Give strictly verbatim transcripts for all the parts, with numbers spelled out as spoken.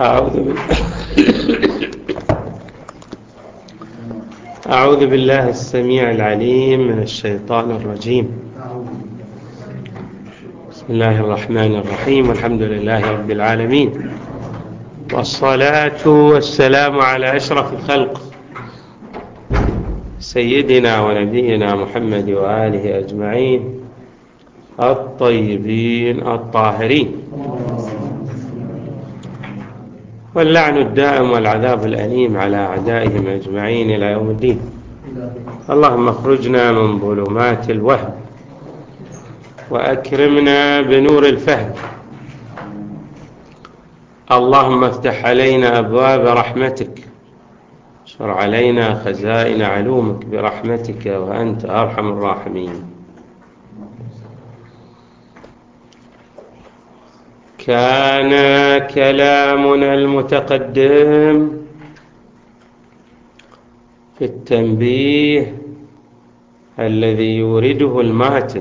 أعوذ بالله أعوذ بالله السميع العليم من الشيطان الرجيم. بسم الله الرحمن الرحيم، والحمد لله رب العالمين، والصلاة والسلام على أشرف الخلق سيدنا ونبينا محمد وآله أجمعين الطيبين الطاهرين، واللعن الدائم والعذاب الأليم على أعدائهم أجمعين إلى يوم الدين. اللهم اخرجنا من ظلمات الوهم وأكرمنا بنور الفهم. اللهم افتح علينا أبواب رحمتك، اشر علينا خزائن علومك برحمتك وأنت أرحم الراحمين. كان كلامنا المتقدم في التنبيه الذي يورده الماتن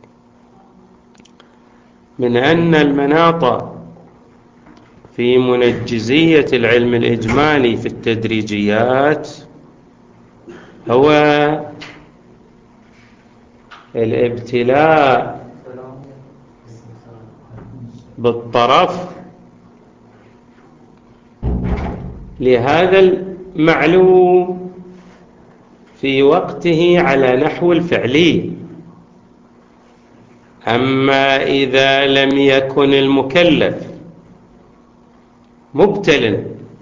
من أن المناط في منجزية العلم الإجمالي في التدريجيات هو الابتلاء بالطرف لهذا المعلوم في وقته على نحو الفعلي. أما إذا لم يكن المكلف مبتلا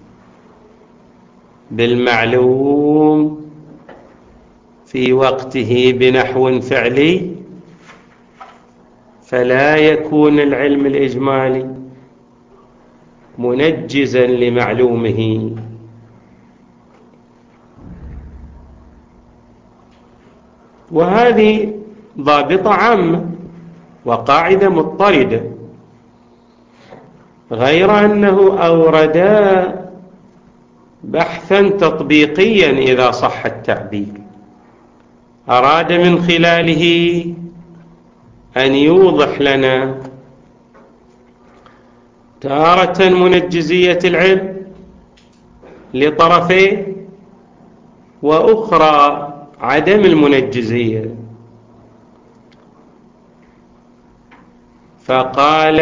بالمعلوم في وقته بنحو فعلي فلا يكون العلم الإجمالي منجزا لمعلومه. وهذه ضابطة عامة وقاعدة مضطردة، غير أنه أورد بحثا تطبيقيا إذا صح التعبير، أراد من خلاله أن يوضح لنا تارة منجزية العلم لطرفيه، وأخرى عدم المنجزية. فقال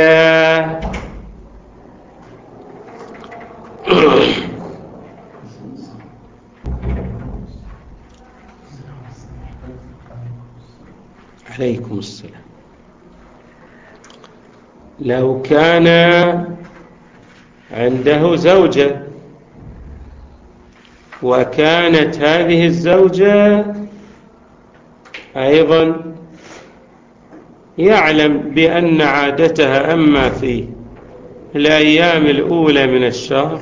عليكم السلام. لو كان عنده زوجة وكانت هذه الزوجة أيضا يعلم بأن عادتها أما في الأيام الأولى من الشهر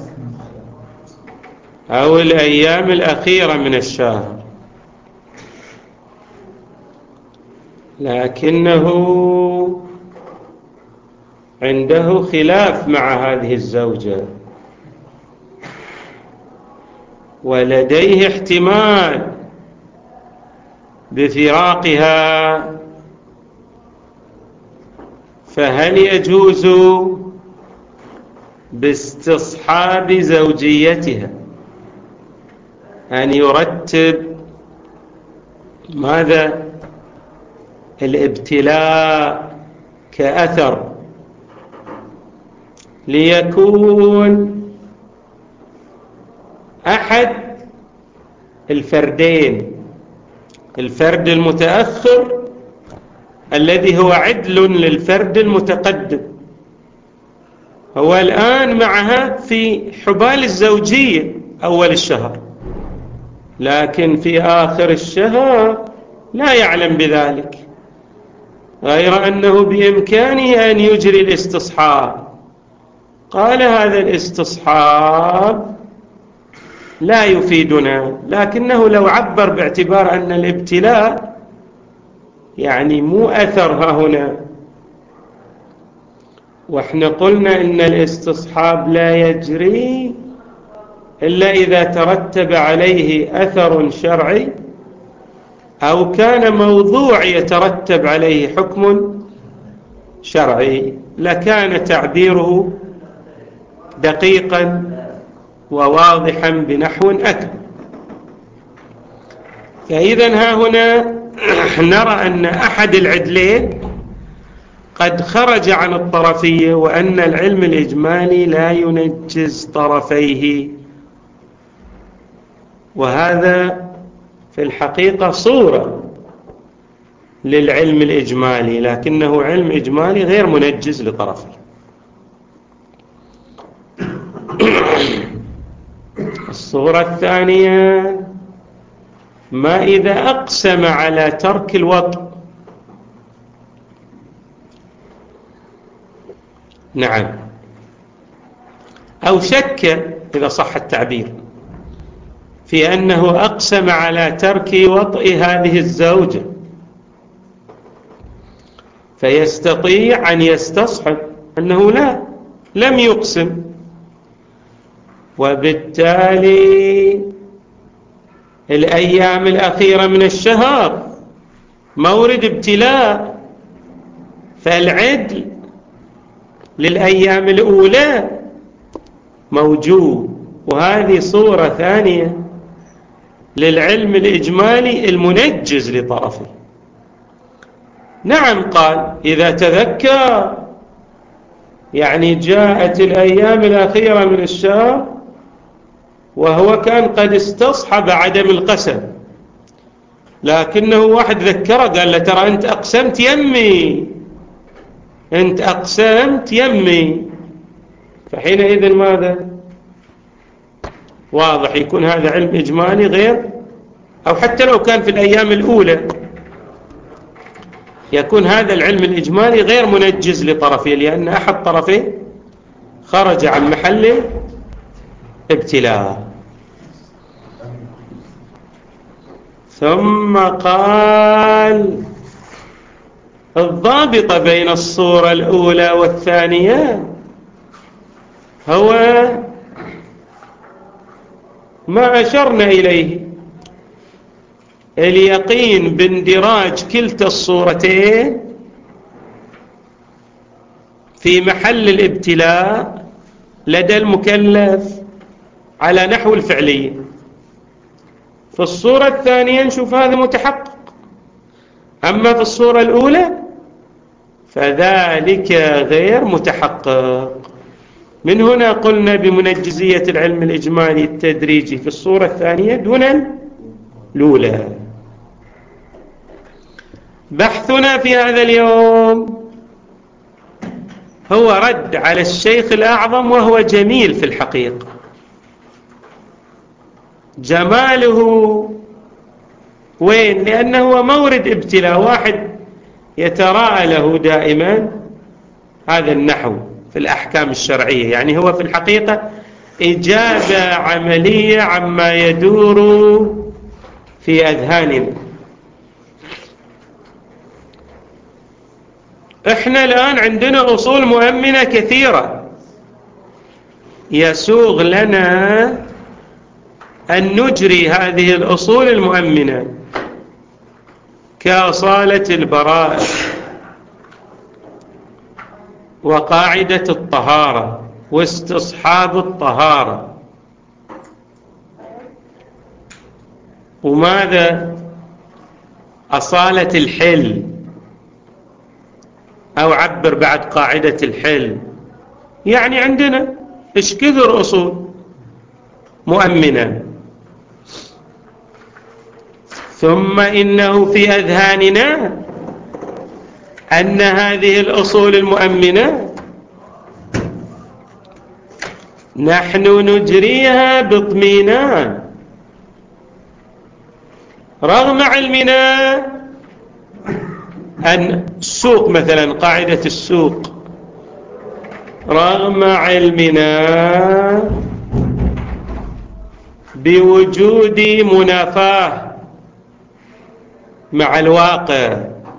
أو الأيام الأخيرة من الشهر، لكنه عنده خلاف مع هذه الزوجة ولديه احتمال بفراقها، فهل يجوز باستصحاب زوجيتها أن يرتب ماذا الابتلاء كأثر ليكون أحد الفردين، الفرد المتأخر الذي هو عدل للفرد المتقدم، هو الآن معها في حبال الزوجية أول الشهر، لكن في آخر الشهر لا يعلم بذلك، غير أنه بإمكانه أن يجري الاستصحاب. قال هذا الاستصحاب لا يفيدنا، لكنه لو عبر باعتبار أن الابتلاء يعني مو أثر ها هنا، وإحنا قلنا إن الاستصحاب لا يجري إلا إذا ترتب عليه أثر شرعي أو كان موضوع يترتب عليه حكم شرعي، لكان تعبيره دقيقا وواضحا بنحو أكبر. فإذا ها هنا نرى أن أحد العدلين قد خرج عن الطرفية، وأن العلم الإجمالي لا ينجز طرفيه، وهذا في الحقيقة صورة للعلم الإجمالي، لكنه علم إجمالي غير منجز لطرفه. الصورة الثانية: ما إذا أقسم على ترك الوطء. نعم، أو شك إذا صح التعبير في أنه أقسم على ترك وطء هذه الزوجة، فيستطيع أن يستصحب أنه لا لم يقسم، وبالتالي الأيام الأخيرة من الشهر مورد ابتلاء، فالعدل للأيام الأولى موجود. وهذه صورة ثانية للعلم الإجمالي المنجز لطرفه. نعم، قال إذا تذكر، يعني جاءت الأيام الأخيرة من الشهر وهو كان قد استصحب عدم القسم، لكنه واحد ذكره قال له ترى أنت أقسمت يمي، أنت أقسمت يمي، فحينئذ ماذا؟ واضح يكون هذا علم إجمالي غير، أو حتى لو كان في الأيام الأولى يكون هذا العلم الإجمالي غير منجز لطرفيه، لأن أحد طرفيه خرج عن محل ابتلاء. ثم قال الضابط بين الصورة الأولى والثانية هو ما أشرنا إليه، اليقين باندراج كلتا الصورتين في محل الابتلاء لدى المكلف على نحو الفعلية. في الصورة الثانية نشوف هذا متحقق، أما في الصورة الأولى فذلك غير متحقق. من هنا قلنا بمنجزية العلم الإجمالي التدريجي في الصورة الثانية دون الأولى. بحثنا في هذا اليوم هو رد على الشيخ الأعظم، وهو جميل في الحقيقة. جماله وين؟ لأنه هو مورد ابتلاء، واحد يتراءى له دائما هذا النحو في الأحكام الشرعية، يعني هو في الحقيقة إجابة عملية عما يدور في أذهاننا. إحنا الآن عندنا أصول مؤمنة كثيرة، يسوغ لنا أن نجري هذه الأصول المؤمنة كأصالة البراءة وقاعدة الطهارة واستصحاب الطهارة، وماذا أصالة الحل، أو عبر بعد قاعدة الحل. يعني عندنا إيش كثر أصول مؤمنة. ثم إنه في أذهاننا أن هذه الأصول المؤمنة نحن نجريها باطمئنان رغم علمنا أن السوق مثلا، قاعدة السوق، رغم علمنا بوجود منافاة مع الواقع،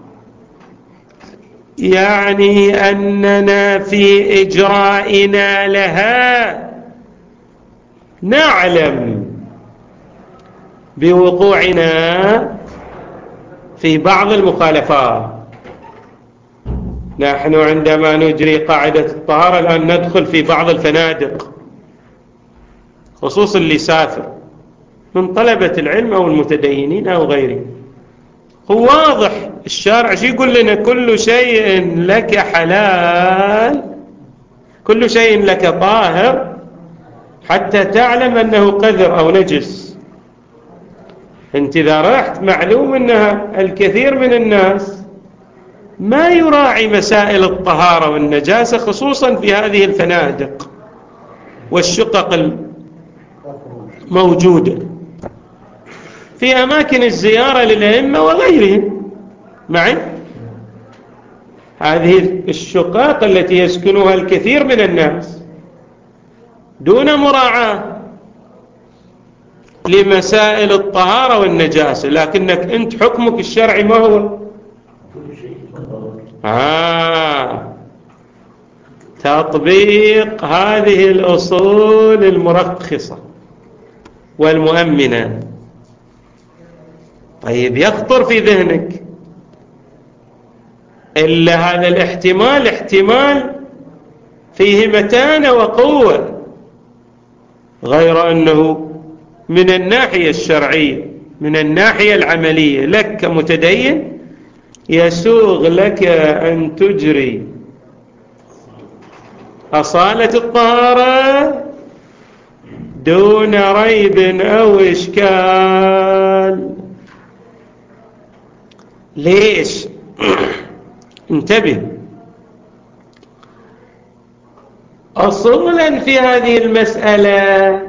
يعني أننا في إجرائنا لها نعلم بوقوعنا في بعض المخالفات، نحن عندما نجري قاعدة الطهارة الآن ندخل في بعض الفنادق، خصوصا اللي سافر من طلبة العلم أو المتدينين أو غيرهم، هو واضح الشارع شي يقول لنا كل شيء لك حلال، كل شيء لك طاهر حتى تعلم أنه قذر أو نجس. انت إذا رحت معلوم أنها الكثير من الناس ما يراعي مسائل الطهارة والنجاسة، خصوصا في هذه الفنادق والشقق الموجودة في أماكن الزيارة للأئمة وغيرهم. معي هذه الشقق التي يسكنها الكثير من الناس دون مراعاة لمسائل الطهارة والنجاسة، لكنك أنت حكمك الشرعي ما هو؟ آه تطبيق هذه الأصول المرخصة والمؤمنة. طيب يخطر في ذهنك إلا هذا الاحتمال احتمال فيه متانة وقوة، غير أنه من الناحية الشرعية من الناحية العملية لك كمتدين يسوغ لك أن تجري أصالة الطهارة دون ريب أو إشكال. ليش؟ انتبه، أصولا في هذه المسألة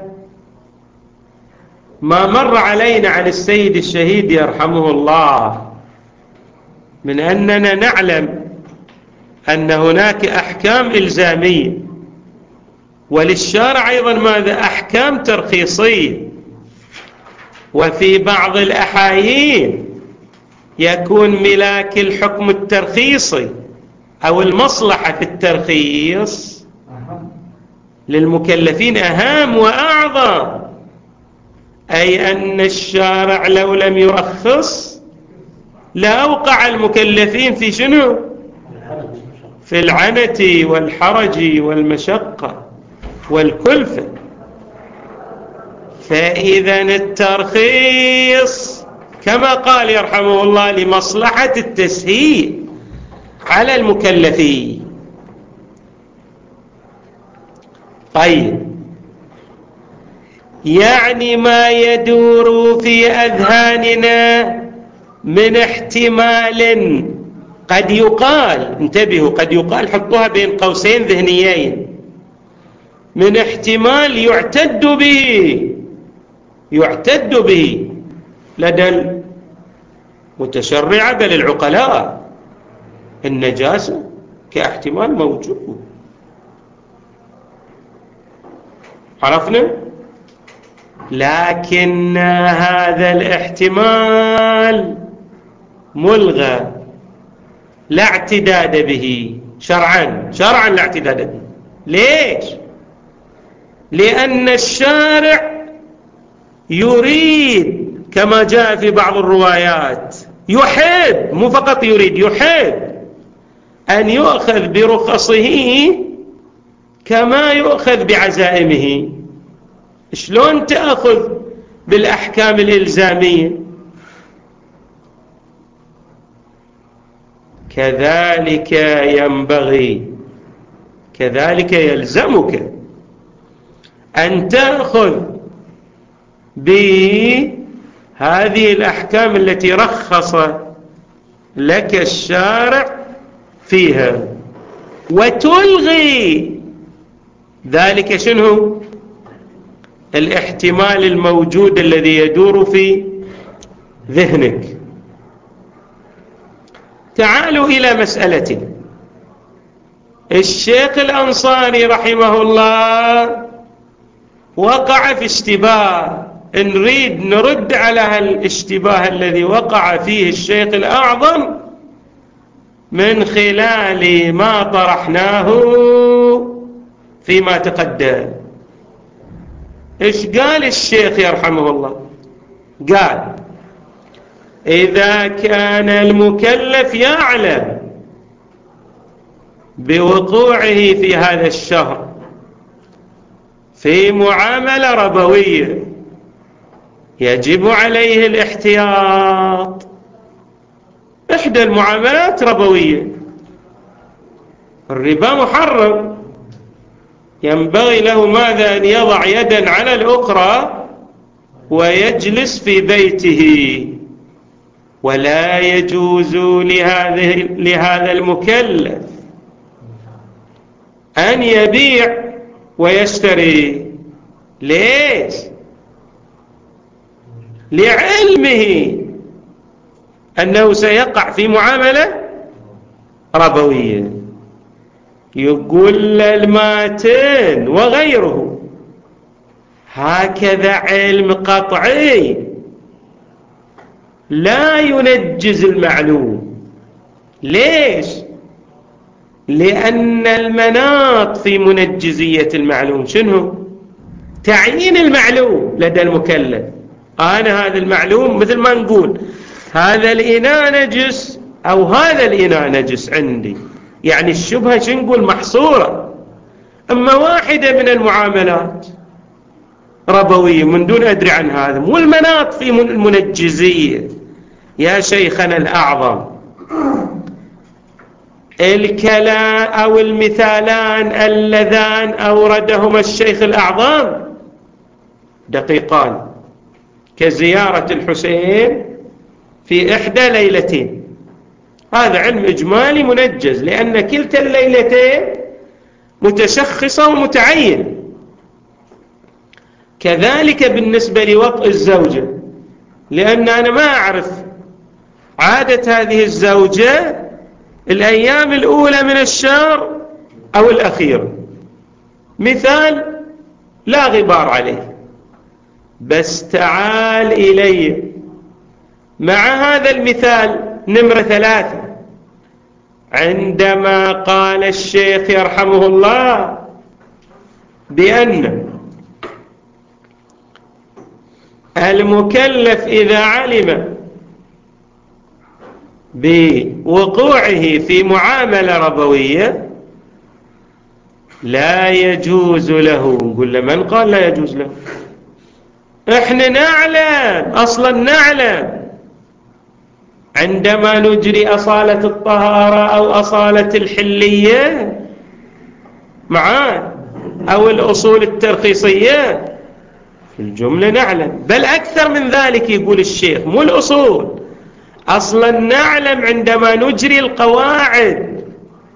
ما مر علينا عن السيد الشهيد يرحمه الله من أننا نعلم أن هناك أحكام إلزامية، وللشارع أيضا ماذا؟ أحكام ترخيصية، وفي بعض الأحايين يكون ملاك الحكم الترخيصي أو المصلحة في الترخيص للمكلفين أهم وأعظم، أي أن الشارع لو لم يرخص لأوقع المكلفين في شنو؟ في العنة والحرج والمشقة والكلفة. فإذا الترخيص كما قال يرحمه الله لمصلحة التسهيل على المكلفين. طيب يعني ما يدور في أذهاننا من احتمال قد يقال، انتبهوا قد يقال، حطوها بين قوسين ذهنيين، من احتمال يعتد به يعتد به لدى المتشرعة بل العقلاء، النجاسة كاحتمال موجود. عرفنا؟ لكن هذا الاحتمال ملغى، لا اعتداد به شرعا شرعا لا اعتداد به. ليش؟ لأن الشارع يريد كما جاء في بعض الروايات، يحب، مو فقط يريد، يحب أن يؤخذ برخصه كما يؤخذ بعزائمه. شلون تأخذ بالأحكام الإلزامية؟ كذلك ينبغي، كذلك يلزمك أن تأخذ بهذه الأحكام التي رخص لك الشارع فيها، وتلغي ذلك شنو؟ الاحتمال الموجود الذي يدور في ذهنك. تعالوا إلى مسألة الشيخ الأنصاري رحمه الله وقع في اشتباه، نريد نرد على الاشتباه الذي وقع فيه الشيخ الأعظم من خلال ما طرحناه فيما تقدم. إيش قال الشيخ يرحمه الله؟ قال إذا كان المكلف يعلم بوقوعه في هذا الشهر في معاملة ربوية يجب عليه الاحتياط. إحدى المعاملات ربوية، الربا محرم، ينبغي له ماذا؟ أن يضع يدا على الأخرى ويجلس في بيته، ولا يجوز لهذه لهذا المكلف أن يبيع ويشتري. ليش؟ لعلمه أنه سيقع في معاملة ربوية. يقول الماتن وغيره هكذا علم قطعي لا ينجز المعلوم. ليش؟ لأن المناط في منجزية المعلوم شنو؟ تعيين المعلوم لدى المكلف. أنا هذا المعلوم مثل ما نقول هذا الإناء نجس أو هذا الإناء نجس عندي، يعني الشبهة شو نقول؟ محصورة. أما واحدة من المعاملات ربوية من دون أدري عن هذا، مو المناط في المنجزية. يا شيخنا الأعظم، الكلام أو المثالان اللذان أوردهما الشيخ الأعظم دقيقان كزيارة الحسين في إحدى ليلتين. هذا علم إجمالي منجز، لأن كلتا الليلتين متشخصة ومتعين. كذلك بالنسبة لوطء الزوجة، لأن أنا ما أعرف عادة هذه الزوجة الأيام الأولى من الشهر أو الأخير، مثال لا غبار عليه، بس تعال إلي مع هذا المثال نمرة ثلاثة. عندما قال الشيخ يرحمه الله بأن المكلف إذا علم بوقوعه في معاملة ربوية لا يجوز له. نقول له من قال لا يجوز له؟ احنا نعلم، اصلا نعلم عندما نجري أصالة الطهارة أو أصالة الحلية معاه أو الأصول الترخيصية في الجملة نعلم، بل أكثر من ذلك يقول الشيخ، مو الأصول، أصلا نعلم عندما نجري القواعد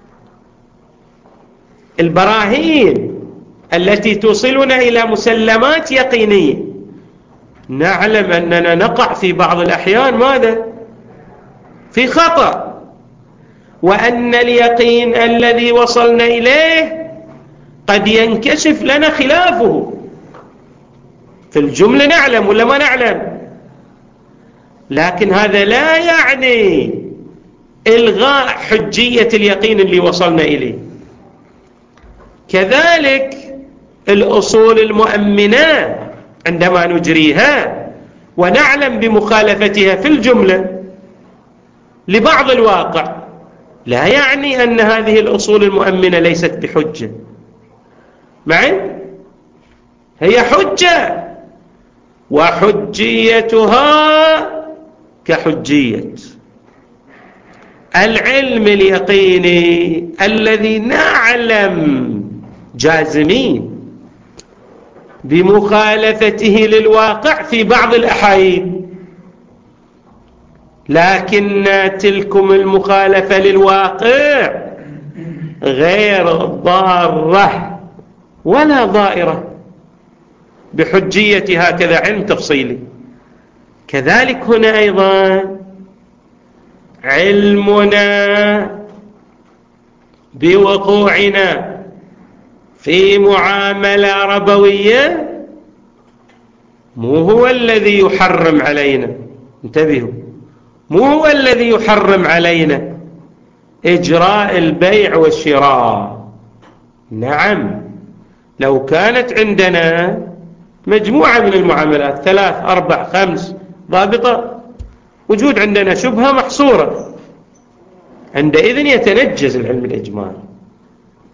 البراهين التي توصلنا إلى مسلمات يقينية، نعلم أننا نقع في بعض الأحيان ماذا؟ في خطأ، وأن اليقين الذي وصلنا إليه قد ينكشف لنا خلافه. في الجملة نعلم ولا ما نعلم؟ لكن هذا لا يعني إلغاء حجية اليقين اللي وصلنا إليه. كذلك الأصول المؤمنة عندما نجريها ونعلم بمخالفتها في الجملة لبعض الواقع، لا يعني أن هذه الأصول المؤمنة ليست بحجة. معي؟ هي حجة، وحجيتها كحجية العلم اليقيني الذي نعلم جازمين بمخالفته للواقع في بعض الأحايين، لكن تلكم المخالفة للواقع غير ضارة ولا ضائرة بحجية هكذا علم تفصيلي. كذلك هنا أيضا علمنا بوقوعنا في معاملة ربوية مو هو الذي يحرم علينا، انتبهوا، مو هو الذي يحرم علينا إجراء البيع والشراء. نعم، لو كانت عندنا مجموعة من المعاملات ثلاث أربع خمس ضابطة، وجود عندنا شبهة محصورة، عندئذ يتنجز العلم الإجمالي.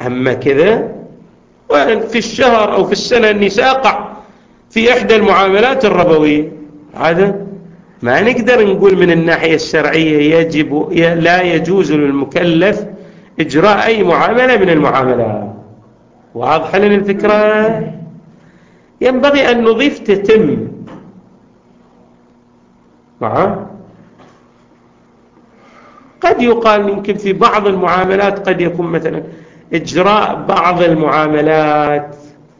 أما كذا وفي الشهر أو في السنة أني سأقع في إحدى المعاملات الربوية، هذا ما نقدر نقول من الناحية الشرعية يجب لا يجوز للمكلف إجراء أي معاملة من المعاملات. واضحة لنا الفكرة؟ ينبغي أن نضيف تتم معه. قد يقال يمكن في بعض المعاملات قد يكون مثلا إجراء بعض المعاملات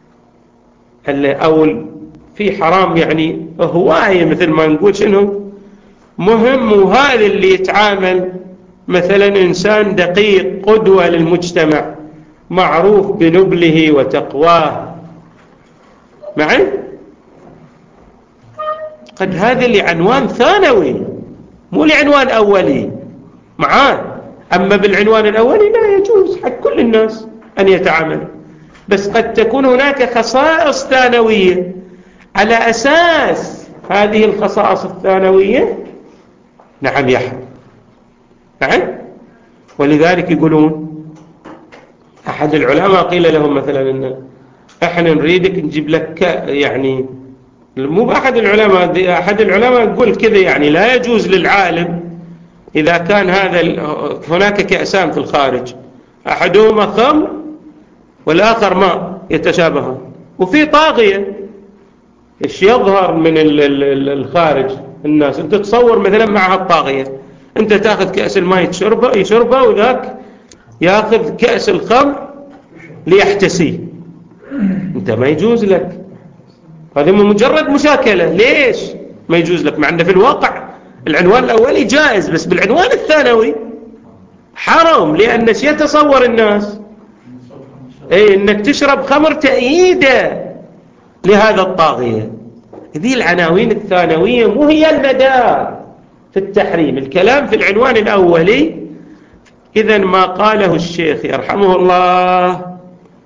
أو في حرام يعني هواية مثل ما نقول شنو مهم، وهذا اللي يتعامل مثلا إنسان دقيق قدوة للمجتمع معروف بنبله وتقواه معي، قد هذا لعنوان ثانوي مو لعنوان أولي معاه. أما بالعنوان الأولي لا يجوز حق كل الناس أن يتعاملوا، بس قد تكون هناك خصائص ثانوية على أساس هذه الخصائص الثانوية نعم يحرم. نعم. ولذلك يقولون أحد العلماء قيل لهم مثلا إن إحنا نريدك نجيب لك يعني مو أحد العلماء أحد العلماء يقول كذا يعني لا يجوز للعالم إذا كان هذا هناك كأسان في الخارج أحدهما خمر والآخر ماء يتشابهان وفي طاغية، إيش يظهر من الخارج الناس؟ أنت تصور مثلا معها الطاغية، أنت تأخذ كأس الماء يشربه يشربه وذاك يأخذ كأس الخمر ليحتسي، أنت ما يجوز لك، هذا مجرد مشاكلة. ليش ما يجوز لك؟ مع أن في الواقع العنوان الأولي جائز، بس بالعنوان الثانوي حرام، لأن شيء يتصور الناس أي أنك تشرب خمر تأييدا لهذا الطاغية. هذه العناوين الثانوية مو هي المدار في التحريم، الكلام في العنوان الأولي. إذن ما قاله الشيخ يرحمه الله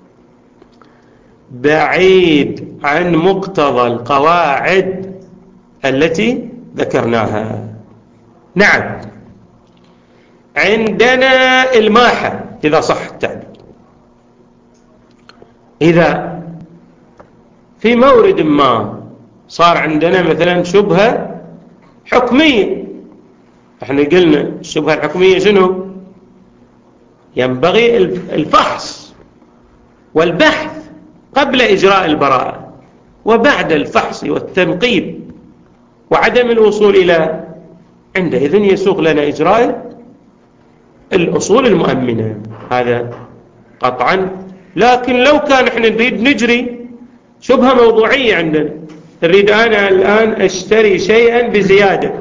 بعيد عن مقتضى القواعد التي ذكرناها. نعم، عندنا الماحة إذا صح التعبير، إذا في مورد ما صار عندنا مثلا شبهة حكمية، احنا قلنا الشبهة الحكمية شنو؟ ينبغي الفحص والبحث قبل إجراء البراءة، وبعد الفحص والتنقيب وعدم الوصول إلى عندئذ يسوغ لنا إجراء الأصول المؤمنة، هذا قطعا. لكن لو كان احنا نريد نجري شبهة موضوعية عندنا، نريد أنا الآن أشتري شيئا بزيادة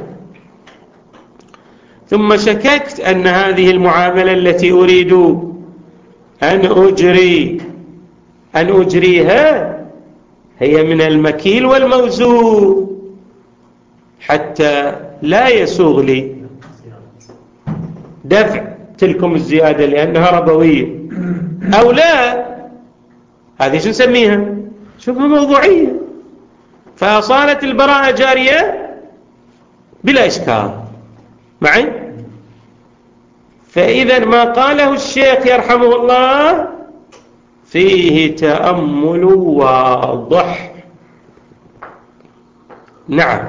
ثم شككت أن هذه المعاملة التي أريد أن أجري أن أجريها هي من المكيل والموزون، حتى لا يسوغ لي دفع تلكم الزيادة لأنها ربوية أو لا، هذه شو نسميها؟ شبهة موضوعية، فصارت البراءة جارية بلا إشكال معي. فإذا ما قاله الشيخ يرحمه الله فيه تأمل واضح. نعم.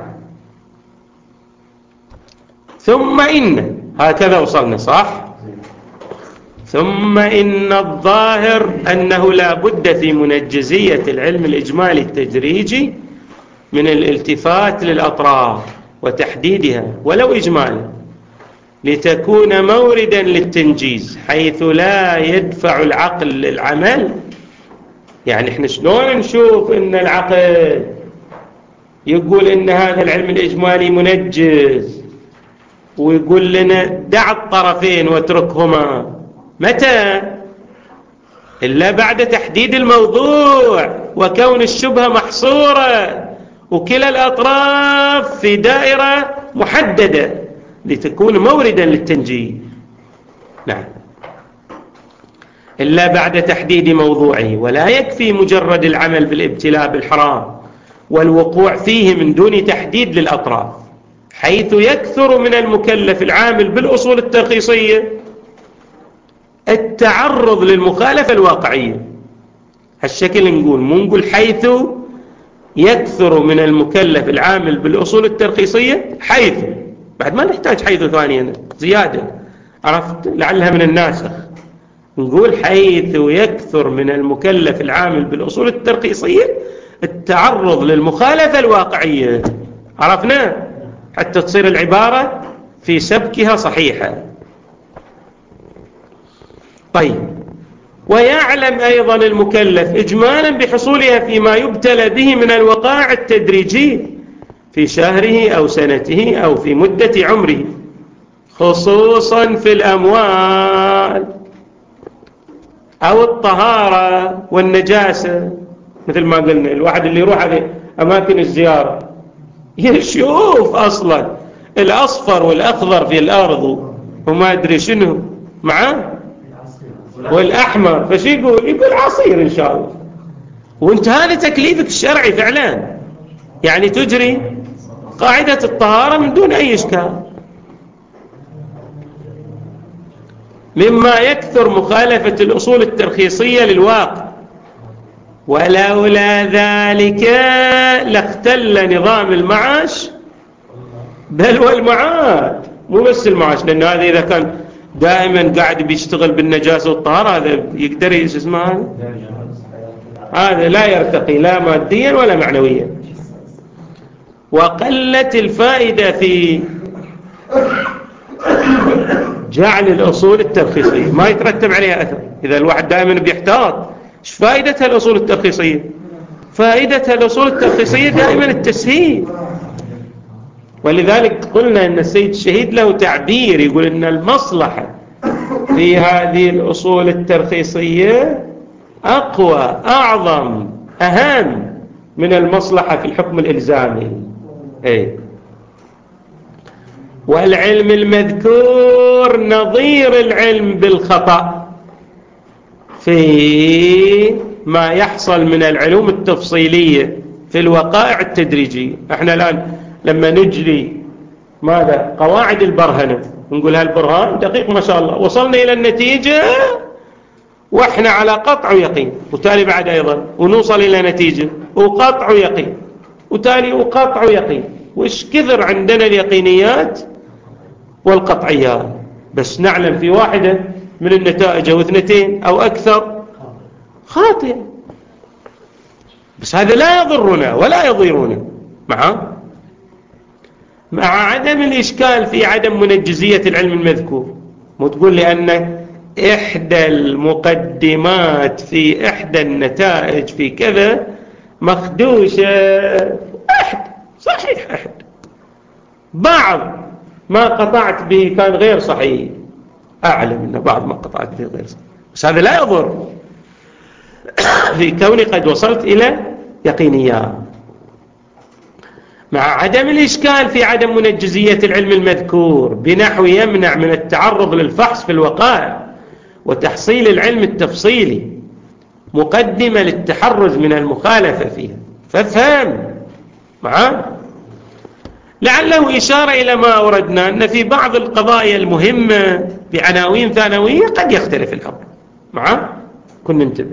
ثم إن هكذا وصلنا صح. ثم إن الظاهر أنه لا بد في منجزية العلم الإجمالي التجريجي من الالتفات للأطراف وتحديدها ولو إجمالا، لتكون موردا للتنجيز حيث لا يدفع العقل للعمل. يعني احنا شلون نشوف ان العقل يقول ان هذا العلم الإجمالي منجز ويقول لنا دع الطرفين واتركهما؟ متى؟ إلا بعد تحديد الموضوع وكون الشبهة محصورة وكلا الأطراف في دائرة محددة لتكون موردا للتنجيز. نعم. إلا بعد تحديد موضوعه، ولا يكفي مجرد العمل بالابتلاء بالحرام والوقوع فيه من دون تحديد للأطراف، حيث يكثر من المكلف العامل بالأصول الترخيصية التعرض للمخالفة الواقعية. هالشكل نقول، مو نقول حيث يكثر من المكلف العامل بالأصول الترخيصية، حيث بعد ما نحتاج حيث ثانية زيادة، عرفت، لعلها من الناسخ. نقول حيث يكثر من المكلف العامل بالأصول الترخيصية التعرض للمخالفة الواقعية. عرفنا؟ حتى تصير العبارة في سبكها صحيحة. طيب، ويعلم أيضا المكلف إجمالا بحصولها فيما يبتلى به من الوقائع التدريجية في شهره أو سنته أو في مدة عمره، خصوصا في الأموال أو الطهارة والنجاسة. مثل ما قلنا، الواحد اللي يروح على أماكن الزيارة يشوف أصلا الأصفر والأخضر في الأرض وما أدري شنو معاه والأحمر، فشي يقول يقول عصير إن شاء الله. وانت هذا تكليفك الشرعي فعلا، يعني تجري قاعدة الطهارة من دون أي إشكال. مما يكثر مخالفة الأصول الترخيصية للواقع، ولولا ذلك لاختل نظام المعاش بل والمعاد. مو بس المعاش، لأنه هذا إذا كان دائما قاعد بيشتغل بالنجاسة والطهارة هذا يقدر اسمه هذا لا يرتقي لا ماديا ولا معنويا. وقلت الفائدة في جعل الأصول الترخيصية، ما يترتب عليها أثر. إذا الواحد دائما بيحتاط، ايش فائدتها الأصول الترخيصية؟ فائدتها الأصول الترخيصية دائما التسهيل. ولذلك قلنا أن السيد الشهيد له تعبير يقول أن المصلحة في هذه الأصول الترخيصية أقوى، أعظم، أهم من المصلحة في الحكم الإلزامي. أي. والعلم المذكور نظير العلم بالخطأ في ما يحصل من العلوم التفصيلية في الوقائع التدريجية. احنا الآن لما نجري ماذا قواعد البرهنة نقول هالبرهان دقيق ما شاء الله، وصلنا إلى النتيجة وإحنا على قطع يقين، وتالي بعد أيضا ونوصل إلى نتيجة وقطع يقين، وتالي وقطع يقين. وإيش كثر عندنا اليقينيات والقطعيات، بس نعلم في واحدة من النتائج أو اثنتين أو أكثر خاطئة، بس هذا لا يضرنا ولا يضيرنا مع مع عدم الإشكال في عدم منجزية العلم المذكور. مو تقول لي أن إحدى المقدمات في إحدى النتائج في كذا مخدوشة. أحد صحيح، أحد بعض ما قطعت به كان غير صحيح، أعلم أن بعض ما قطعت به غير صحيح، بس هذا لا يضر في كوني قد وصلت إلى يقينيات. مع عدم الإشكال في عدم منجزية العلم المذكور بنحو يمنع من التعرض للفحص في الوقائع وتحصيل العلم التفصيلي مقدمة للتحرز من المخالفة فيها. فافهم معاه. لعله إشارة إلى ما أوردنا أن في بعض القضايا المهمة بعناوين ثانوية قد يختلف الأمر معاه، كن ننتبه.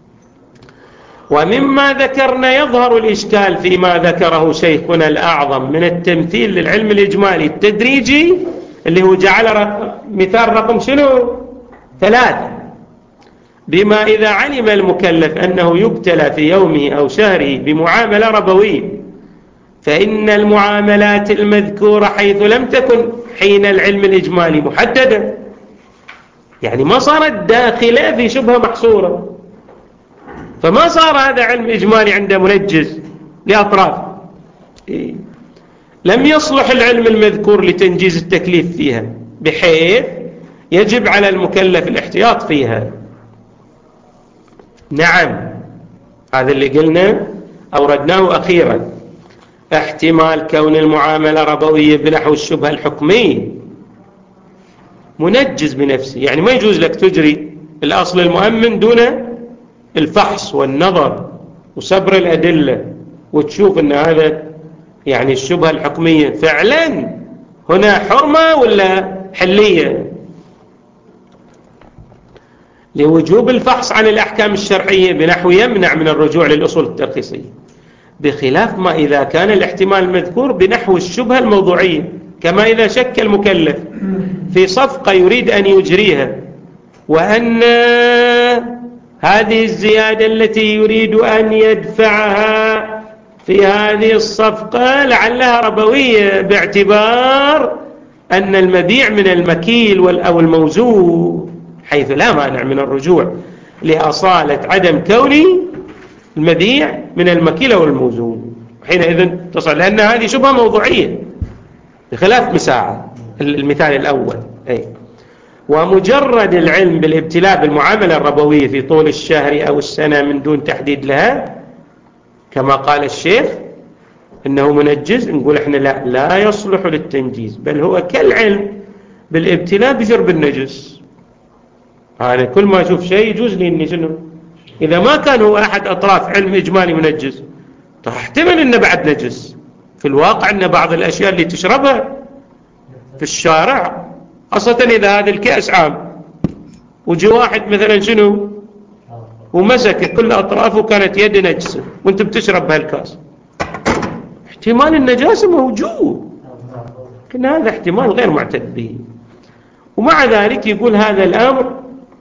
ومما ذكرنا يظهر الإشكال فيما ذكره شيخنا الأعظم من التمثيل للعلم الإجمالي التدريجي اللي هو جعل رقم مثال رقم شنو ثلاثة، بما إذا علم المكلف أنه يبتلى في يومه أو شهره بمعاملة ربوية، فإن المعاملات المذكورة حيث لم تكن حين العلم الإجمالي محددة، يعني ما صارت داخلة في شبهة محصورة، فما صار هذا علم إجمالي عنده منجز لأطراف، إيه؟ لم يصلح العلم المذكور لتنجيز التكليف فيها، بحيث يجب على المكلف الاحتياط فيها. نعم، هذا اللي قلنا أوردناه أخيرا، احتمال كون المعاملة ربوية بنحو الشبهة الحكمية منجز بنفسه، يعني ما يجوز لك تجري الأصل المؤمن دون الفحص والنظر وصبر الأدلة وتشوف أن هذا يعني الشبهة الحكمية فعلا هنا حرمة ولا حلية. لوجوب الفحص عن الأحكام الشرعية بنحو يمنع من الرجوع للأصول الترخيصية، بخلاف ما إذا كان الاحتمال المذكور بنحو الشبهة الموضوعية، كما إذا شك المكلف في صفقة يريد أن يجريها وأن هذه الزيادة التي يريد أن يدفعها في هذه الصفقة لعلها ربوية، باعتبار أن المبيع من المكيل أو الموزون، حيث لا مانع من الرجوع لأصالة عدم كون المبيع من المكيل أو الموزون، حينئذ تصل، لأن هذه شبهة موضوعية بخلاف مساعة المثال الأول. أي ومجرد العلم بالابتلاء بالمعاملة الربوية في طول الشهر أو السنة من دون تحديد لها، كما قال الشيخ إنه منجز، نقول إحنا لا لا يصلح للتنجيز، بل هو كالعلم بالابتلاء بشرب النجس. أنا كل ما أشوف شيء يجوز لي إني شنو، إذا ما كان هو أحد أطراف علم إجمالي منجز، تحتمل إنه بعد نجس. في الواقع إن بعض الأشياء اللي تشربها في الشارع، خاصة إذا هذا الكأس عام وجي واحد مثلا شنو ومسك كل أطرافه كانت يد نجسة وانت بتشرب بهالكاس، احتمال النجاسة موجود، لكن هذا احتمال غير معتد به. ومع ذلك يقول هذا الأمر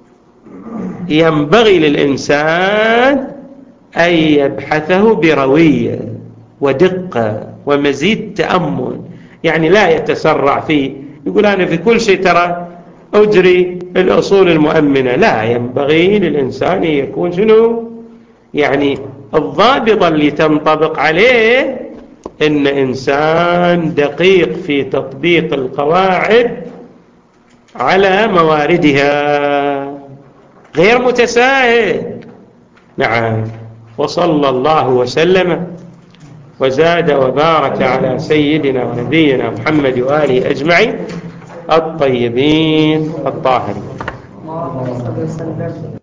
ينبغي للإنسان أن يبحثه بروية ودقة ومزيد تأمل، يعني لا يتسرع فيه، يقول أنا في كل شيء ترى أجري الأصول المؤمنة. لا، ينبغي للإنسان يكون شنو، يعني الضابط اللي تنطبق عليه إن إنسان دقيق في تطبيق القواعد على مواردها، غير متساهل. نعم. وصلى الله وسلم وزاد وبارك على سيدنا ونبينا محمد وآله أجمعين الطيبين الطاهرين.